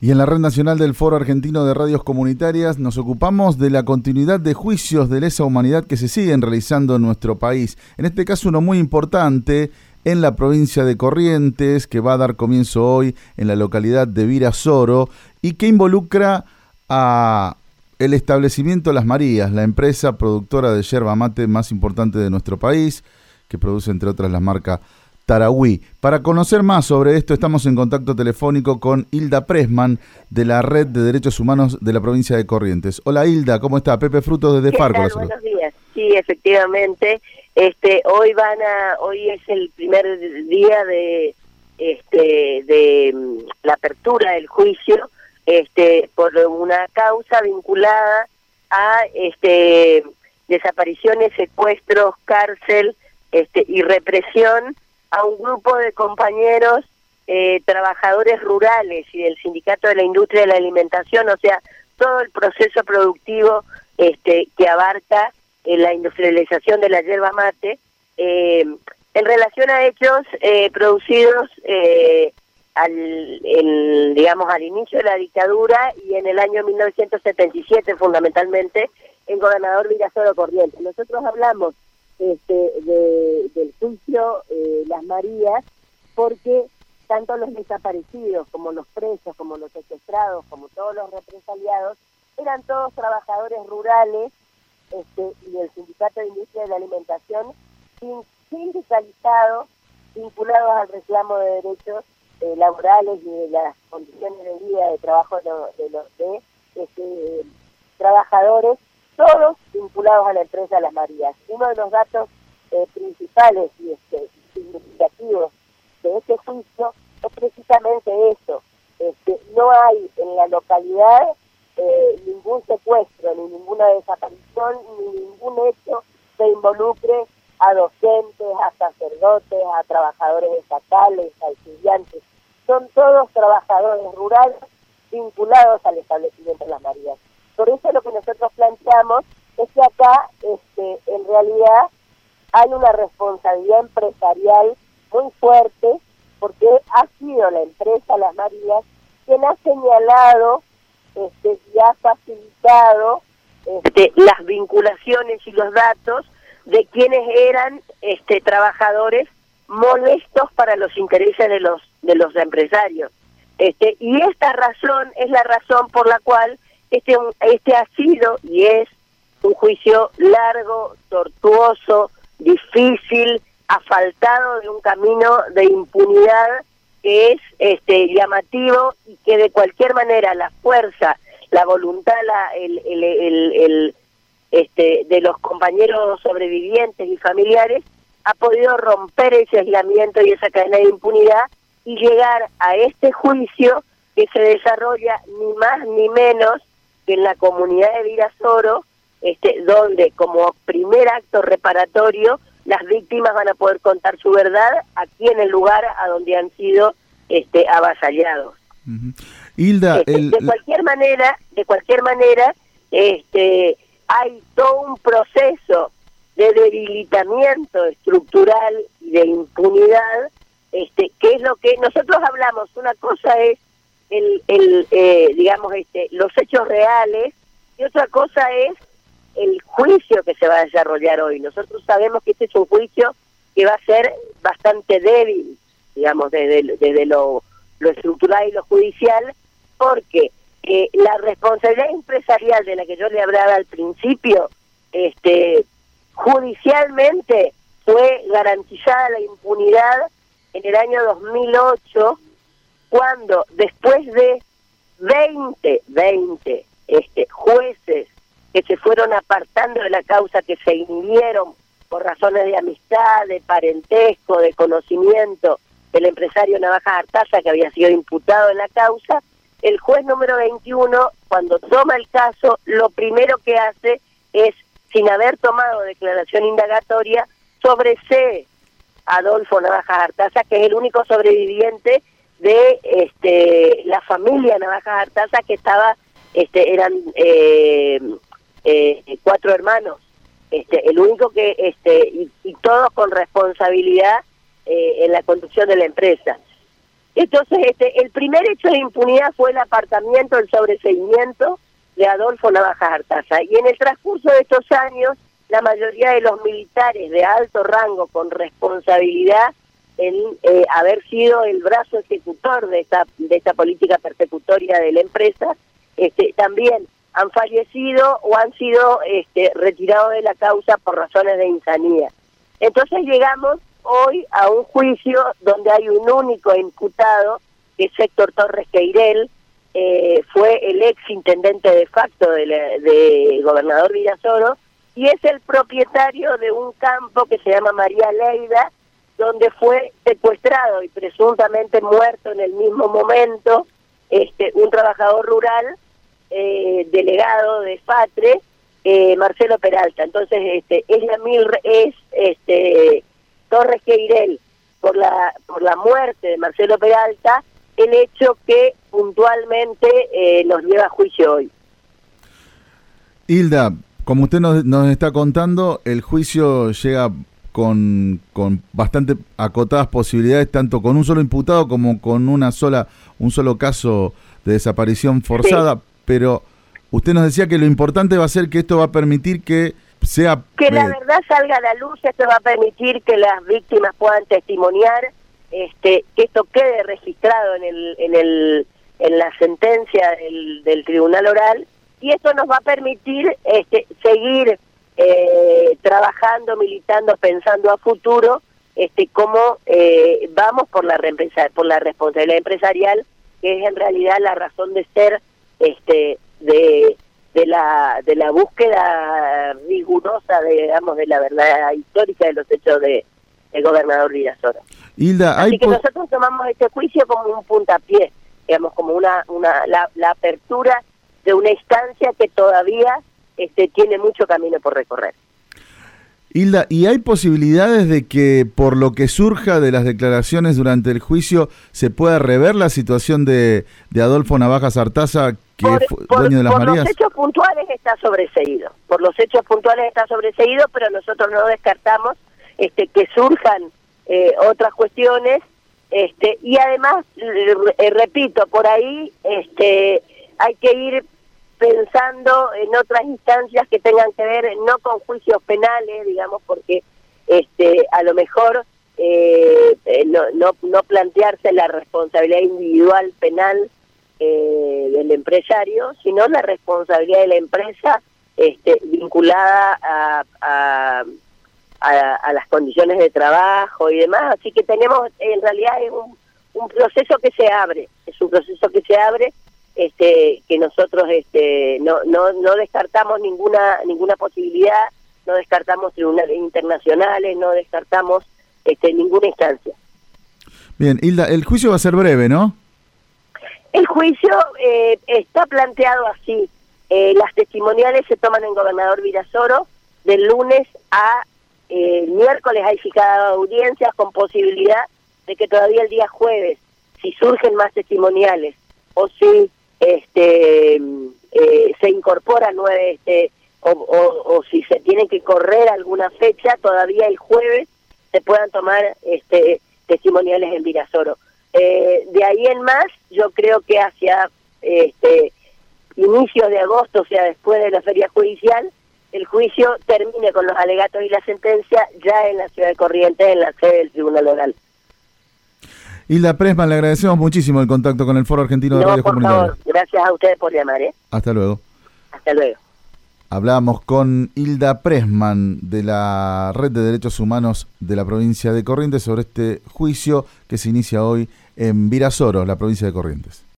Y en la Red Nacional del Foro Argentino de Radios Comunitarias nos ocupamos de la continuidad de juicios de lesa humanidad que se siguen realizando en nuestro país. En este caso uno muy importante en la provincia de Corrientes, que va a dar comienzo hoy en la localidad de Virasoro y que involucra a el establecimiento Las Marías, la empresa productora de yerba mate más importante de nuestro país, que produce entre otras la marca Tarahui. Para conocer más sobre esto estamos en contacto telefónico con Hilda Pressman de la Red de Derechos Humanos de la provincia de Corrientes. Hola Hilda, ¿cómo está? Pepe Frutos desde Farco. Buenos días. Sí, efectivamente. Hoy es el primer día de la apertura del juicio por una causa vinculada a desapariciones, secuestros, cárcel y represión a un grupo de compañeros trabajadores rurales y del Sindicato de la Industria de la Alimentación, o sea, todo el proceso productivo que abarca la industrialización de la yerba mate, en relación a hechos producidos al inicio de la dictadura y en el año 1977 fundamentalmente en Gobernador Virasoro Corrientes. Nosotros hablamos del juicio Las Marías porque tanto los desaparecidos como los presos, como los secuestrados, como todos los represaliados, eran todos trabajadores rurales y del Sindicato de Industria de la Alimentación sindicalizados, vinculados al reclamo de derechos laborales y de las condiciones de vida de trabajo de los trabajadores, todos vinculados a la empresa Las Marías. Uno de los datos principales y significativos de este juicio es precisamente eso. No hay en la localidad ningún secuestro, ni ninguna desaparición, ni ningún hecho que involucre a docentes, a sacerdotes, a trabajadores estatales, a estudiantes. Son todos trabajadores rurales vinculados al establecimiento de Las Marías. Por eso lo que nosotros planteamos es que acá, en realidad, hay una responsabilidad empresarial muy fuerte, porque ha sido la empresa Las Marías quien ha señalado y ha facilitado las vinculaciones y los datos de quienes eran trabajadores molestos para los intereses de los empresarios. Y esta razón es la razón por la cual este ha sido y es un juicio largo, tortuoso, difícil, asfaltado de un camino de impunidad que es llamativo y que de cualquier manera la fuerza, la voluntad, de los compañeros sobrevivientes y familiares ha podido romper ese aislamiento y esa cadena de impunidad y llegar a este juicio que se desarrolla ni más ni menos que en la comunidad de Virasoro, donde como primer acto reparatorio las víctimas van a poder contar su verdad aquí en el lugar a donde han sido avasallados. Uh-huh. Hilda, de cualquier manera, hay todo un proceso de debilitamiento estructural y de impunidad, que es lo que nosotros hablamos. Una cosa es los hechos reales y otra cosa es el juicio que se va a desarrollar hoy. Nosotros sabemos que este es un juicio que va a ser bastante débil, digamos, desde lo estructural y lo judicial, porque la responsabilidad empresarial de la que yo le hablaba al principio, judicialmente fue garantizada la impunidad en el año 2008, cuando después de 20 jueces que se fueron apartando de la causa, que se inhibieron por razones de amistad, de parentesco, de conocimiento del empresario Navajas Artaza, que había sido imputado en la causa, el juez número 21, cuando toma el caso, lo primero que hace es, sin haber tomado declaración indagatoria, sobresee a Adolfo Navajas Artaza, que es el único sobreviviente de la familia Navajas Artaza, que estaba, eran 4 hermanos, el único que, y todos con responsabilidad en la conducción de la empresa. Entonces, el primer hecho de impunidad fue el apartamiento, el sobreseimiento de Adolfo Navajas Artaza. Y en el transcurso de estos años, la mayoría de los militares de alto rango con responsabilidad en haber sido el brazo ejecutor de esta política persecutoria de la empresa, también han fallecido o han sido retirados de la causa por razones de insanía. Entonces llegamos hoy a un juicio donde hay un único imputado, que es Héctor Torres Queirel, fue el ex intendente de facto de Gobernador Virasoro, y es el propietario de un campo que se llama María Leida, donde fue secuestrado y presuntamente muerto en el mismo momento un trabajador rural, delegado de FATRE, Marcelo Peralta. Entonces Torres Queirel por la muerte de Marcelo Peralta, el hecho que puntualmente nos lleva a juicio hoy. Hilda, como usted nos está contando, el juicio llega con bastante acotadas posibilidades, tanto con un solo imputado como con un solo caso de desaparición forzada, sí. Pero usted nos decía que lo importante va a ser que esto va a permitir que la verdad salga a la luz. Esto va a permitir que las víctimas puedan testimoniar, que esto quede registrado en la sentencia del tribunal oral, y esto nos va a permitir seguir trabajando, militando, pensando a futuro, cómo vamos por la responsabilidad empresarial, que es en realidad la razón de ser de la búsqueda rigurosa de la verdad histórica de los hechos de Gobernador Virasoro. Hilda, así que nosotros tomamos este juicio como un puntapié, digamos, como la apertura de una instancia que todavía tiene mucho camino por recorrer. Hilda, ¿y hay posibilidades de que por lo que surja de las declaraciones durante el juicio se pueda rever la situación de Adolfo Navajas Artaza, que fue dueño de las Marías? Por los hechos puntuales está sobreseído, pero nosotros no descartamos que surjan otras cuestiones, y además, repito, por ahí hay que ir pensando en otras instancias que tengan que ver no con juicios penales, digamos, porque a lo mejor no plantearse la responsabilidad individual penal del empresario, sino la responsabilidad de la empresa vinculada a las condiciones de trabajo y demás. Así que tenemos, en realidad es un proceso que se abre, que nosotros no descartamos ninguna posibilidad, no descartamos tribunales internacionales, no descartamos ninguna instancia. Bien, Hilda, el juicio va a ser breve, ¿no? El juicio está planteado así. Las testimoniales se toman en Gobernador Virasoro del lunes a miércoles. Hay fijada audiencias con posibilidad de que todavía el día jueves, si surgen más testimoniales o si se incorporan o si se tiene que correr alguna fecha, todavía el jueves se puedan tomar testimoniales en Virasoro. De ahí en más, yo creo que hacia inicios de agosto, o sea, después de la feria judicial, el juicio termine con los alegatos y la sentencia ya en la ciudad de Corrientes, en la sede del Tribunal Oral. Hilda Pressman, le agradecemos muchísimo el contacto con el Foro Argentino de Radios Comunitarias. Por favor, gracias a ustedes por llamar. Hasta luego. Hasta luego. Hablábamos con Hilda Pressman de la Red de Derechos Humanos de la provincia de Corrientes sobre este juicio que se inicia hoy en Virasoro, la provincia de Corrientes.